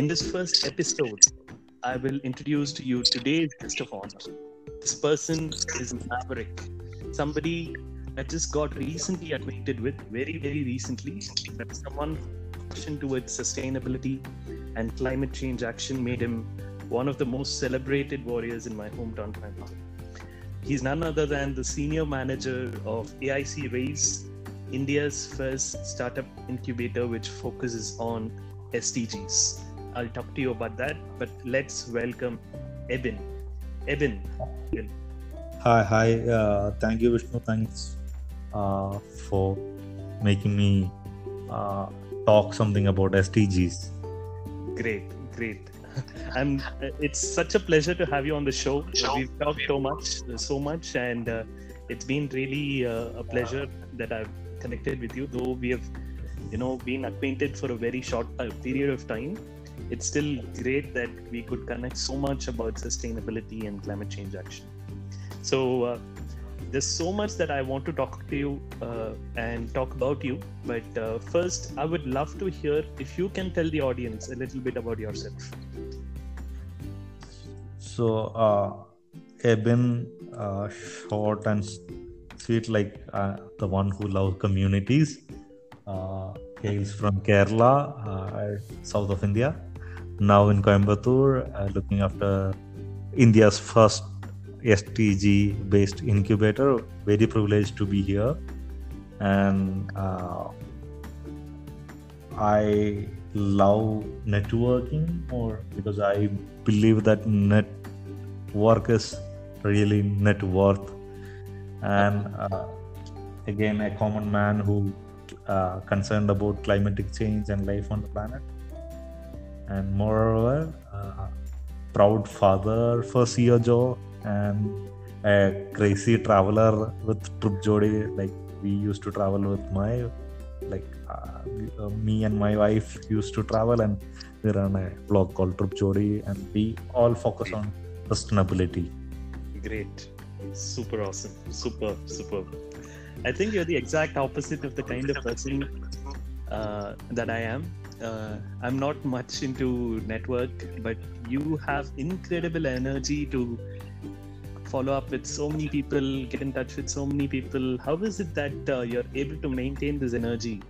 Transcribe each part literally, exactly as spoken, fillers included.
this first episode, I will introduce to you today's guest of honor. This person is Maverick, somebody I just got recently acquainted with, very, very recently. That someone passion towards sustainability and climate change action made him one of the most celebrated warriors in my hometown, Coimbatore. He's none other than the senior manager of A I C Raise, India's first startup incubator which focuses on S D Gs. I'll talk to you about that, but let's welcome Ebin. Ebin. Hi, hi. Uh, thank you, Vishnu. Thanks uh, for making me uh, talk something about S D Gs. Great, great. I'm. It's such a pleasure to have you on the show. We've talked so much, so much, and uh, it's been really uh, a pleasure that I've connected with you. Though we have, you know, been acquainted for a very short period of time, it's still great that we could connect so much about sustainability and climate change action. So uh, there's so much that I want to talk to you uh, and talk about you. But uh, first, I would love to hear if you can tell the audience a little bit about yourself. So, uh, Ebin, uh, short and sweet, like uh, the one who loves communities. Uh, hails from Kerala, uh, south of India. Now in Coimbatore, uh, looking after India's first S D G based incubator. Very privileged to be here, and uh, I love networking more because I believe that network is really net worth. And uh, again, a common man who uh, concerned about climatic change and life on the planet, and moreover, uh, proud father for C O Joe and a crazy traveler with Trip Jodi. Like we used to travel with my, like uh, uh, me and my wife used to travel, and we run a blog called Trip Jodi, and we all focus on sustainability. Great, super awesome, super, super. I think you're the exact opposite of the kind of person uh, that I am. Uh, I'm not much into network, but you have incredible energy to follow up with so many people, get in touch with so many people. How is it that uh, you're able to maintain this energy?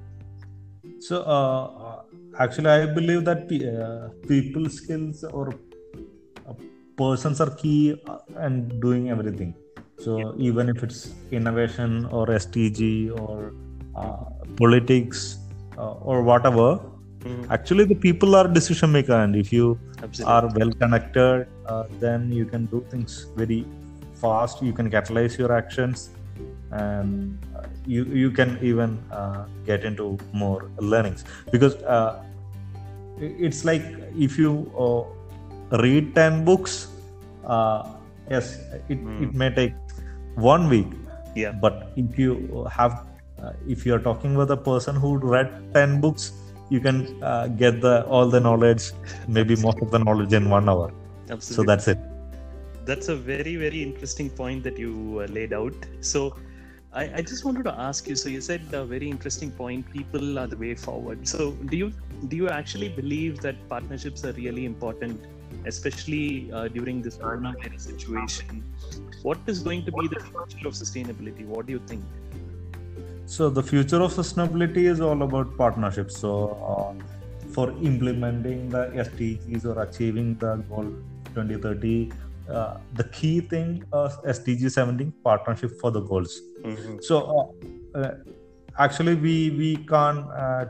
So, uh, actually, I believe that uh, people skills or uh, persons are key and doing everything. So, yeah. Even if it's innovation or S T G or uh, politics uh, or whatever, mm. actually the people are decision maker, and if you Absolutely. Are well connected, uh, then you can do things very fast. You can catalyze your actions, and uh, you you can even uh, get into more learnings, because uh, it's like if you uh, read ten books, uh, yes, it, mm. it may take one week. Yeah. But if you have, uh, if you are talking with a person who read ten books, you can uh, get the all the knowledge, maybe Absolutely. Most of the knowledge in one hour. Absolutely. So that's it. That's a very, very interesting point that you uh, laid out. So I, I just wanted to ask you, so you said a very interesting point, people are the way forward. So do you do you actually believe that partnerships are really important, especially uh, during this coronavirus situation? What is going to be the future of sustainability? What do you think? So the future of sustainability is all about partnerships. So uh, for implementing the S D Gs or achieving the goal twenty thirty, uh, the key thing is S D G seventeen, partnership for the goals. Mm-hmm. So uh, uh, actually we we can't uh,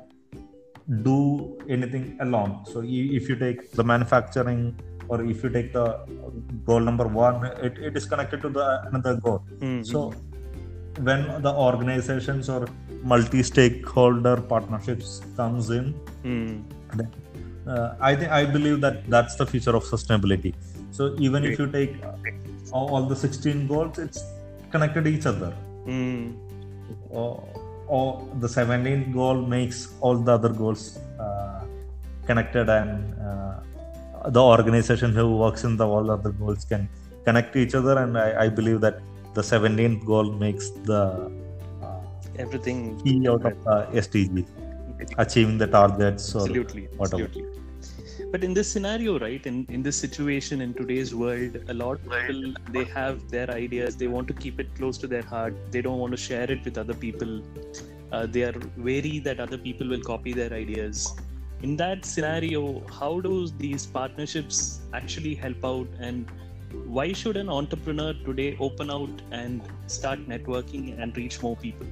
do anything alone. So if you take the manufacturing, or if you take the goal number one, it, it is connected to the another goal. Mm-hmm. So when the organizations or multi-stakeholder partnerships comes in, mm. then, uh, I think I believe that that's the future of sustainability. So even Great. If you take all, all the sixteen goals, it's connected to each other. Mm. Or, or the seventeenth goal makes all the other goals uh, connected, and uh, the organization who works in the all other goals can connect to each other. And I, I believe that the seventeenth goal makes the uh, everything key out of the S D G, achieving the targets or absolutely, whatever. Absolutely. But in this scenario, right, in, in this situation, in today's world, a lot of people, they have their ideas, they want to keep it close to their heart, they don't want to share it with other people. Uh, they are wary that other people will copy their ideas. In that scenario, how do these partnerships actually help out, and why should an entrepreneur today open out and start networking and reach more people?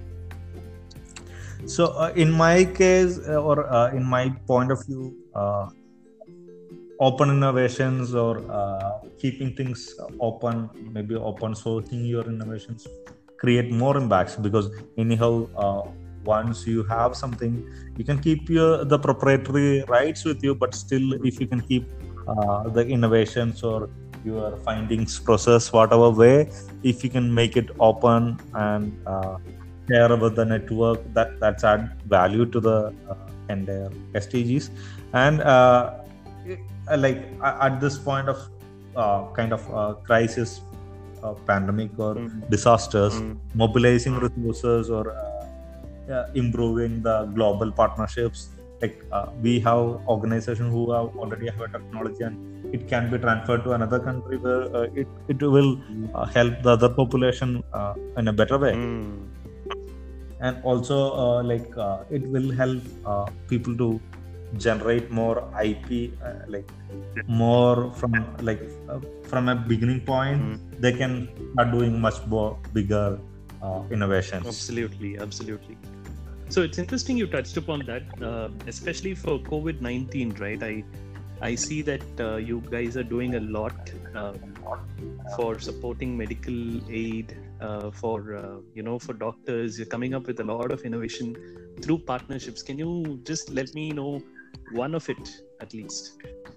So uh, in my case, uh, or uh, in my point of view, uh, open innovations or uh, keeping things open, maybe open sourcing your innovations, create more impacts, because anyhow, uh, once you have something, you can keep your the proprietary rights with you, but still, if you can keep uh, the innovations or your findings process, whatever way, if you can make it open and uh, share about the network, that that's add value to the uh, entire S D Gs. And uh, it, uh, like at this point of uh, kind of uh, crisis, uh, pandemic or mm. disasters, mm. mobilizing resources or uh, uh, improving the global partnerships. Like uh, we have organizations who have already have a technology and it can be transferred to another country where uh, it it will uh, help the other population uh, in a better way. Mm. And also uh, like uh, it will help uh, people to generate more I P, uh, like more from like uh, from a beginning point. Mm-hmm. They can start doing much more bigger uh, innovations. Absolutely, absolutely. So it's interesting you touched upon that, uh, especially for COVID nineteen, right? I I see that uh, you guys are doing a lot uh, for supporting medical aid. Uh, for uh, you know, for doctors, you're coming up with a lot of innovation through partnerships. Can you just let me know one of it at least?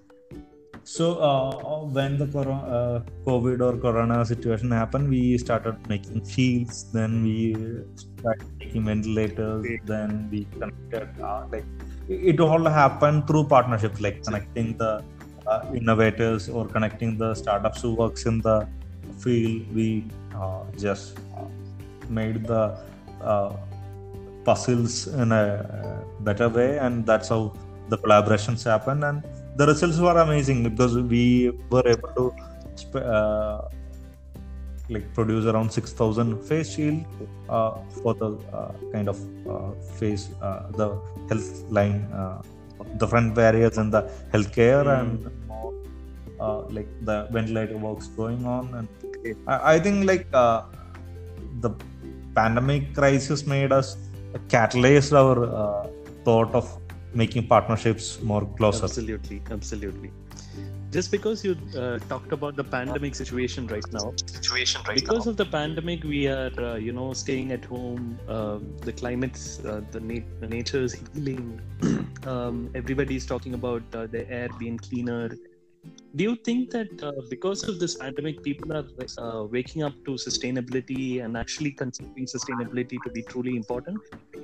So uh, when the corona, uh, COVID or Corona situation happened, we started making shields. Then we started making ventilators. Then we connected. Uh, like it all happened through partnerships, like connecting the uh, innovators or connecting the startups who works in the field. We uh, just uh, made the uh, puzzles in a better way, and that's how the collaborations happen. And the results were amazing because we were able to sp- uh, like produce around six thousand face shield uh, for the uh, kind of uh, face uh, the health line, uh, the front barriers and the healthcare, mm. and more uh, like the ventilator works going on. And I, I think like uh, the pandemic crisis made us catalyze our uh, thought of making partnerships more closer. Absolutely, absolutely. Just because you uh, talked about the pandemic situation right now, situation right because now. of the pandemic, we are uh, you know staying at home. Uh, the climate's, uh, the, na- the nature's healing. um, everybody's talking about uh, the air being cleaner. Do you think that uh, because of this pandemic, people are uh, waking up to sustainability and actually considering sustainability to be truly important?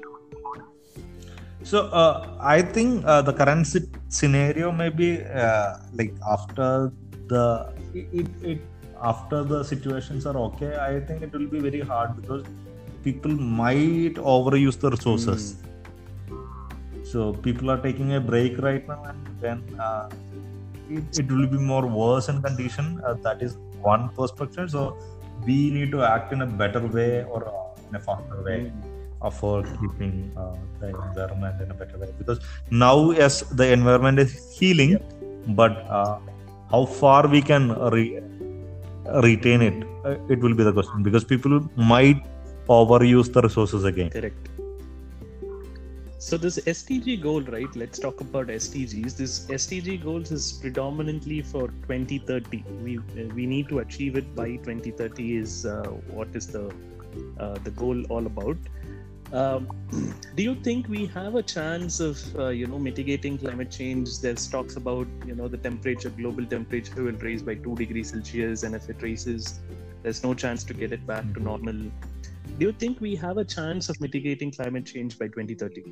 So uh, I think uh, the current scenario maybe uh, like after the it, it after the situations are okay, I think it will be very hard because people might overuse the resources. Mm. So people are taking a break right now, and then uh, it, it will be more worse in condition. Uh, that is one perspective. So we need to act in a better way or uh, in a faster way. Mm. For keeping uh, the environment in a better way, because now yes, the environment is healing, yeah. but uh, how far we can re- retain it, uh, it will be the question, because people might overuse the resources again. Correct. So this S D G goal, right? Let's talk about S D Gs. This S D G goals is predominantly for twenty thirty. We we need to achieve it by twenty thirty. Is uh, what is the uh, the goal all about? Um, do you think we have a chance of, uh, you know, mitigating climate change? There's talks about, you know, the temperature, global temperature will rise by two degrees Celsius, and if it rises, there's no chance to get it back to normal. Do you think we have a chance of mitigating climate change by twenty thirty?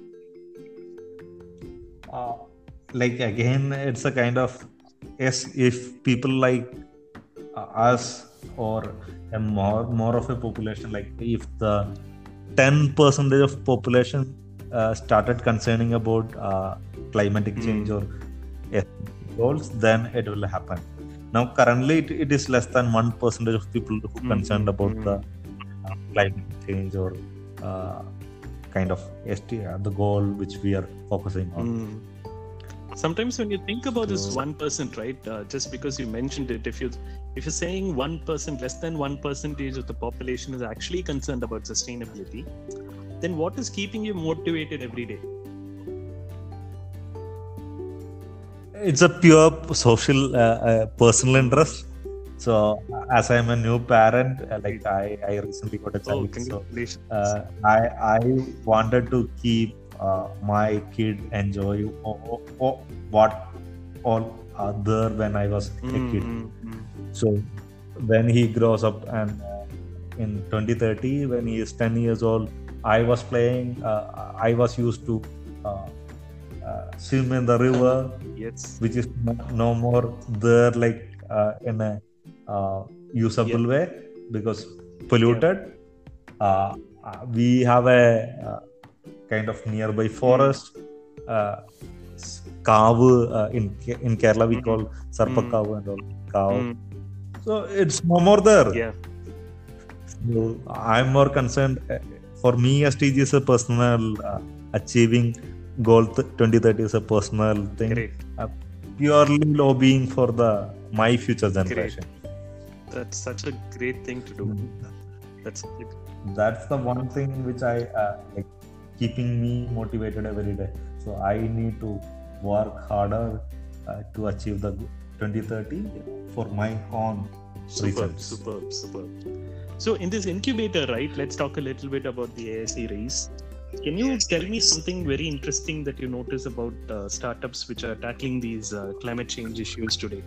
Uh, like again, it's a kind of, yes, if people like uh, us or a more more of a population, like if the ten percent of population uh, started concerning about uh, climatic change, mm. or yes, goals, then it will happen. Now, currently, it, it is less than one percentage of people who are concerned Mm, about mm, the uh, climate change or uh, kind of S T, uh, the goal which we are focusing on. mm. Sometimes when you think about this So- one percent, right? Uh, just because you mentioned it, if you if you're saying one percent, less than one percentage of the population is actually concerned about sustainability, then what is keeping you motivated every day? It's a pure social, uh, uh, personal interest. So, as I'm a new parent, uh, like I, I recently got a Oh, child, so congratulations! uh, I I wanted to keep uh, my kid enjoy o- o- what all are there when I was a Mm, kid. mm, mm. So when he grows up and uh, in twenty thirty, when he is ten years old, I was playing. Uh, I was used to uh, uh, swim in the river, Yes. which is no, no more there like uh, in a uh, usable way because polluted. Uh, uh, we have a uh, kind of nearby forest. Uh, s- Kavu, uh, in Ke- in Kerala we Mm. call Sarpakavu and all Kavu. Mm, So it's no more there. yeah. So I'm more concerned. uh, For me, S T G is a personal uh, achieving goal. th- twenty thirty is a personal thing. Great. Uh, purely lobbying for the my future generation. That's such a great thing to do. That's That's the one thing which I uh, like keeping me motivated every day. So I need to work harder uh, to achieve the twenty thirty for my own superb, reasons. superb, superb. So in this incubator, right? Let's talk a little bit about the A I C race. Can you tell me something very interesting that you notice about uh, startups which are tackling these uh, climate change issues today?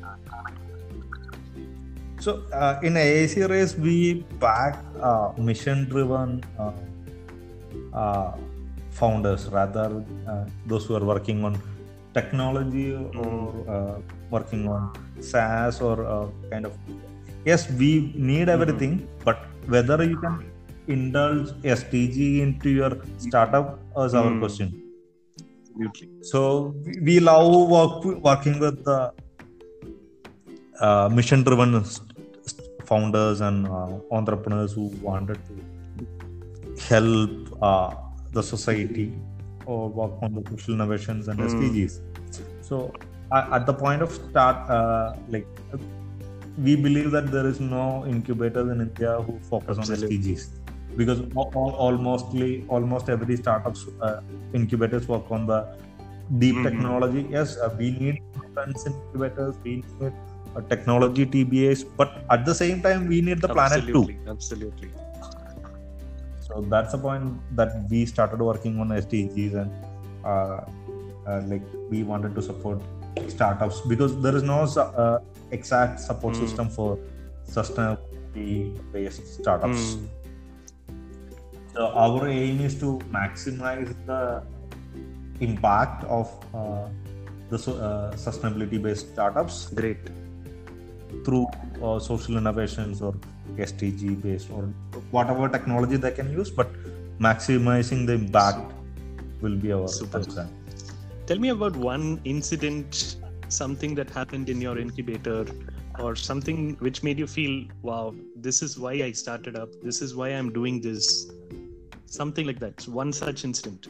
So uh, in A I C race, we back uh, mission-driven uh, uh, founders rather uh, those who are working on technology or uh, working on SaaS or uh, kind of. Yes, we need everything, but whether you can indulge S T G into your startup is our Mm. question. Absolutely. So we- we love work, working with the uh, mission-driven st- st- founders and uh, entrepreneurs who wanted to help uh, the society or work on the social innovations and Mm. S D Gs. So uh, at the point of start, uh, like we believe that there is no incubators in India who focus Absolutely. on S D Gs because al- al- almostly almost every startups uh, incubators work on the deep Mhm. technology. Yes, uh, we need friends incubators, we need uh, technology T B As, but at the same time we need the planet too. Absolutely. Absolutely. So that's the point that we started working on S D Gs and uh, uh, like we wanted to support startups because there is no su- uh, exact support Mm. system for sustainability based startups. Mm. So our aim is to maximize the impact of uh, the so, uh, sustainability based startups Great. through uh, social innovations or S T G based or whatever technology they can use, but maximizing the impact will be our Super. concern. Tell me about one incident, something that happened in your incubator, or something which made you feel, wow, this is why I started up, this is why I'm doing this. Something like that. One such incident.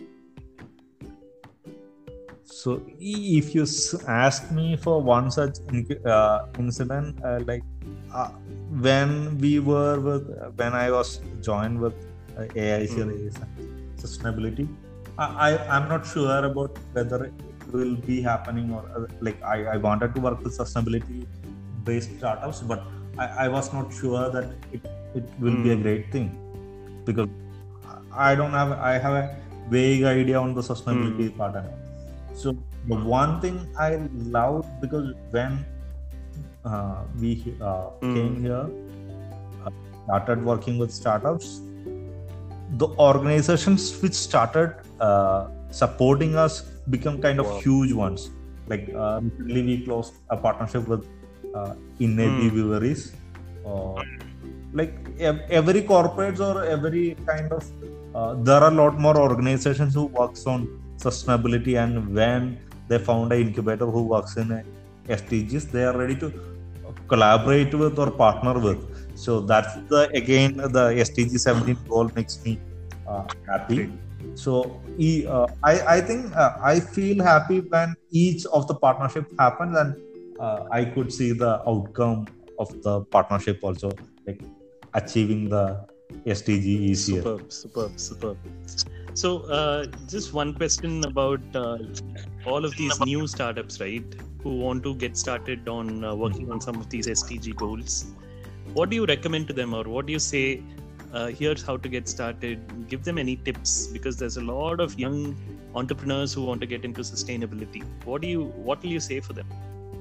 So if you s- ask me for one such in- uh, incident, uh, like uh, when we were with, when I was joined with uh, A I C Mm. race and sustainability, I, I I'm not sure about whether it will be happening or uh, like I, I wanted to work with sustainability based startups, but I, I was not sure that it, it will be a Mm. great thing because I don't have I have a vague idea on the sustainability part and all. So the one thing I loved because when uh, we uh, Mm. came here, uh, started working with startups, the organizations which started uh, supporting us become kind of Wow. huge ones. Like uh, recently we closed a partnership with uh, Innati Mm. Breweries. Uh, like ev- every corporates or every kind of uh, there are a lot more organizations who works on sustainability, and when they found an incubator who works in a S T Gs they are ready to collaborate with or partner with. So that's the again the S D G seventeen goal makes me uh, happy. So uh, I I think uh, I feel happy when each of the partnership happens and uh, I could see the outcome of the partnership also, like achieving the S D G easier. Superb, superb, superb. So uh, just one question about uh, all of these new startups, right? Who want to get started on uh, working on some of these S D G goals. What do you recommend to them, or what do you say? Uh, here's how to get started. Give them any tips, because there's a lot of young entrepreneurs who want to get into sustainability. What do you? What will you say for them?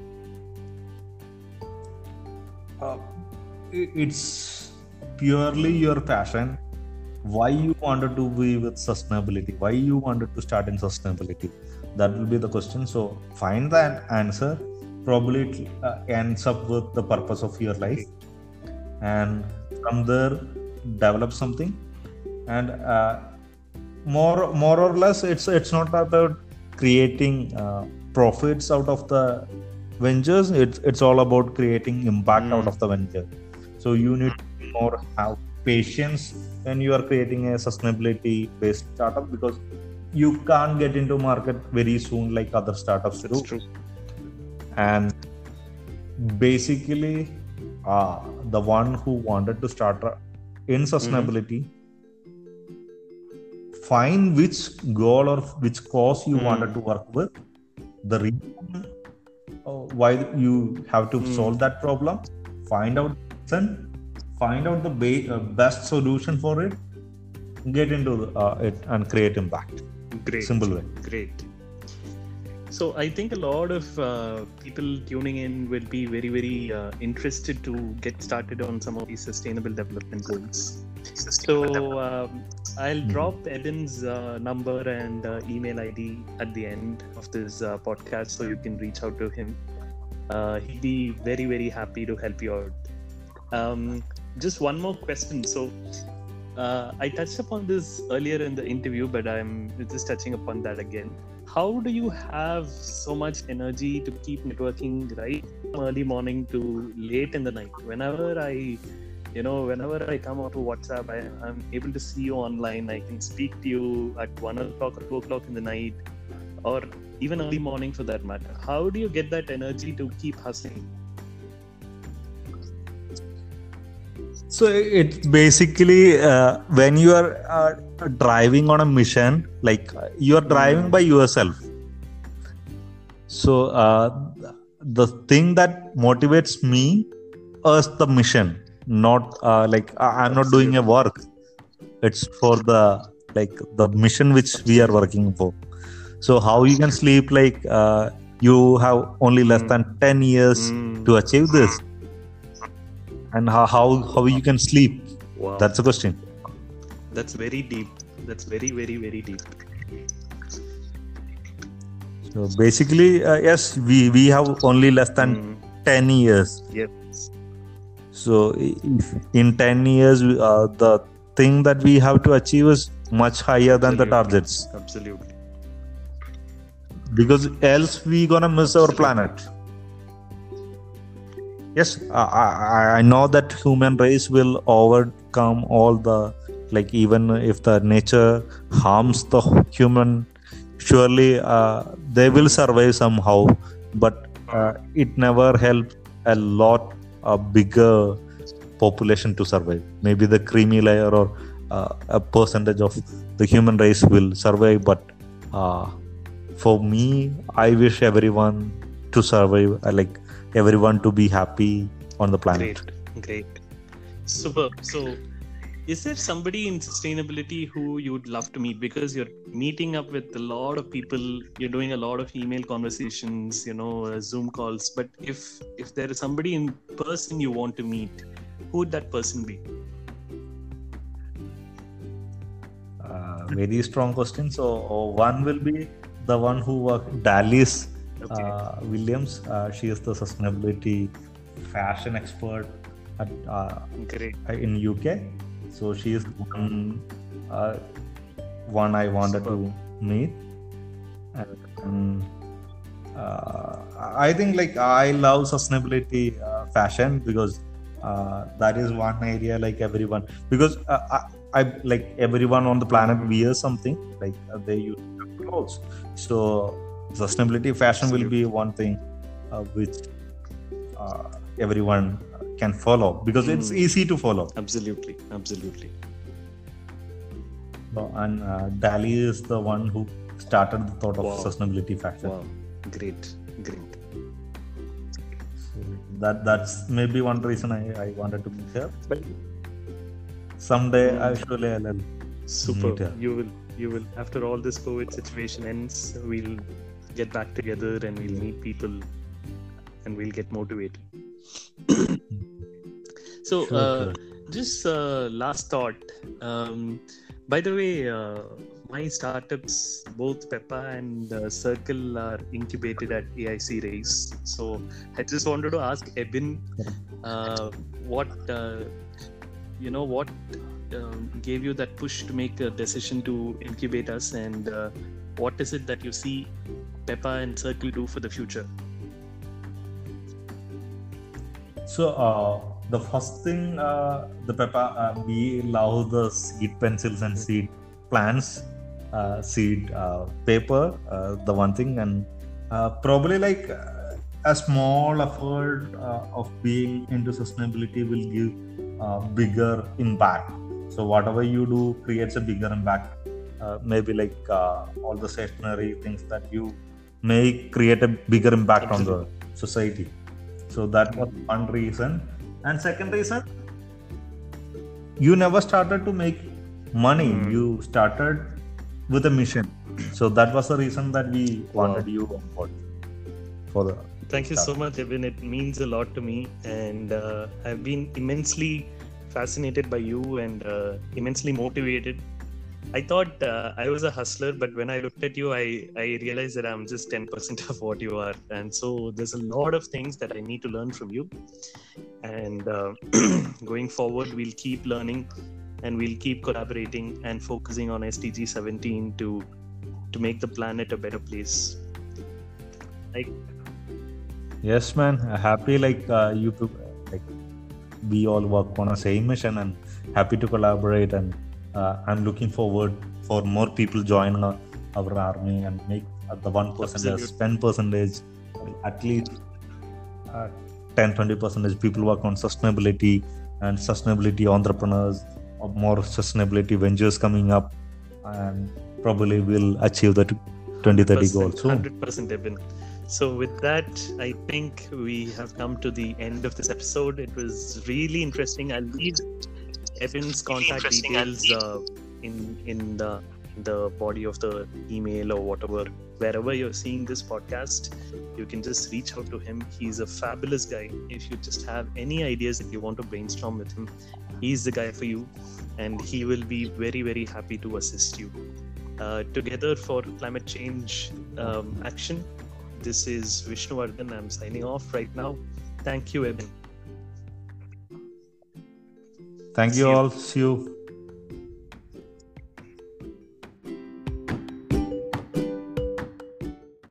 Uh, it's purely your passion. Why you wanted to be with sustainability? Why you wanted to start in sustainability? That will be the question. So find that answer. Probably it uh, ends up with the purpose of your life, and from there develop something. And uh, more more or less, it's it's not about creating uh, profits out of the ventures. It's it's all about creating impact mm. out of the venture. So you need to more have patience when you are creating a sustainability based startup, because you can't get into market very soon like other startups That's do. True. And basically uh, the one who wanted to start in sustainability, mm-hmm. find which goal or which cause you mm. wanted to work with, the reason uh, why you have to mm. solve that problem, find out and find out the ba- uh, best solution for it, get into uh, it and create impact. Great. Simple way. Great. So I think a lot of uh, people tuning in will be very, very uh, interested to get started on some of these sustainable development goals. So um, I'll mm-hmm. drop Eben's uh, number and uh, email I D at the end of this uh, podcast, so you can reach out to him. Uh, he'd be very, very happy to help you out. Um, just one more question. So uh, I touched upon this earlier in the interview, but I'm just touching upon that again. How do you have so much energy to keep networking right from early morning to late in the night? Whenever I, you know, whenever I come out to WhatsApp, I, I'm able to see you online. I can speak to you at one o'clock or two o'clock in the night, or even early morning for that matter. How do you get that energy to keep hustling? So it's basically uh, when you are uh, driving on a mission, like uh, you are driving by yourself. So uh, the thing that motivates me is the mission, not uh, like I'm not doing a work. It's for the like the mission which we are working for. So how you can sleep like uh, you have only less than ten years mm. to achieve this. And how, how how you can sleep? Wow. That's the question. That's very deep. That's very, very, very deep. So basically, uh, yes, we, we have only less than mm. ten years. Yep. So if in ten years, uh, the thing that we have to achieve is much higher than Absolutely. the targets. Absolutely. Because else we gonna miss Absolutely. our planet. Yes, I, I know that human race will overcome all the, like even if the nature harms the human, surely uh, they will survive somehow, but uh, it never helped a lot a bigger population to survive. Maybe the creamy layer or uh, a percentage of the human race will survive, but uh, for me, I wish everyone to survive, uh, like everyone to be happy on the planet. Great, great. Super. So, is there somebody in sustainability who you'd love to meet? Because you're meeting up with a lot of people, you're doing a lot of email conversations, you know, uh, Zoom calls. But if if there is somebody in person you want to meet, who would that person be? Uh, very strong question. So, one will be the one who worked, Dallas Okay. Uh, Williams. Uh, she is the sustainability fashion expert at, uh, in U K. So she is one, uh, one I wanted Super. to meet. And uh, I think like I love sustainability uh, fashion because uh, that is one area like everyone because uh, I, I like everyone on the planet wears something like uh, they use clothes. So sustainability fashion will be one thing uh, which uh, everyone can follow because mm. it's easy to follow. Absolutely, absolutely. So, and uh, Dali is the one who started the thought of wow. sustainability fashion. Wow, great, great. So that that's maybe one reason I, I wanted to meet her. But someday mm. I surely I'll super. Meet her. You will, you will. After all this COVID situation ends, we'll get back together and we'll meet people and we'll get motivated. So, sure, uh, sure. just uh, last thought. Um, by the way, uh, my startups, both Peppa and uh, Circle, are incubated at A I C Race. So, I just wanted to ask Ebin, uh, what uh, you know, what uh, gave you that push to make a decision to incubate us, and uh, what is it that you see Peppa and Circle do for the future? So, uh, the first thing, uh, the Peppa, uh, we love the seed pencils and seed plants, uh, seed uh, paper, uh, the one thing, and uh, probably like uh, a small effort uh, of being into sustainability will give uh, bigger impact. So, whatever you do creates a bigger impact. Uh, maybe like uh, all the stationary things that you make create a bigger impact Absolutely. on the society. So that was one reason. And second reason, you never started to make money. Mm. You started with a mission. So that was the reason that we wow. wanted you on board for the. Thank you so much, Ebin. It means a lot to me, and uh, I've been immensely fascinated by you and uh, immensely motivated. I thought uh, I was a hustler, but when I looked at you, I, I realized that I'm just ten percent of what you are. And so there's a lot of things that I need to learn from you. And uh, going forward, we'll keep learning and we'll keep collaborating and focusing on S D G seventeen to to make the planet a better place. Like, yes, man. Happy like uh, you to like we all work on a same mission and happy to collaborate, and uh, I'm looking forward for more people join our, our army and make uh, the one percentage, ten percentage, at least uh, ten to twenty percentage people work on sustainability and sustainability entrepreneurs, or more sustainability ventures coming up, and probably will achieve the twenty thirty goal soon. one hundred percent Ebin. So with that, I think we have come to the end of this episode. It was really interesting. I'll leave Ebin's contact details uh, in in the the body of the email or whatever. Wherever you're seeing this podcast, you can just reach out to him. He's a fabulous guy. If you just have any ideas that you want to brainstorm with him, he's the guy for you, and he will be very, very happy to assist you. Uh, together for climate change um, action. This is Vishnuvardhan. I'm signing off right now. Thank you, Ebin. Thank you all. See you.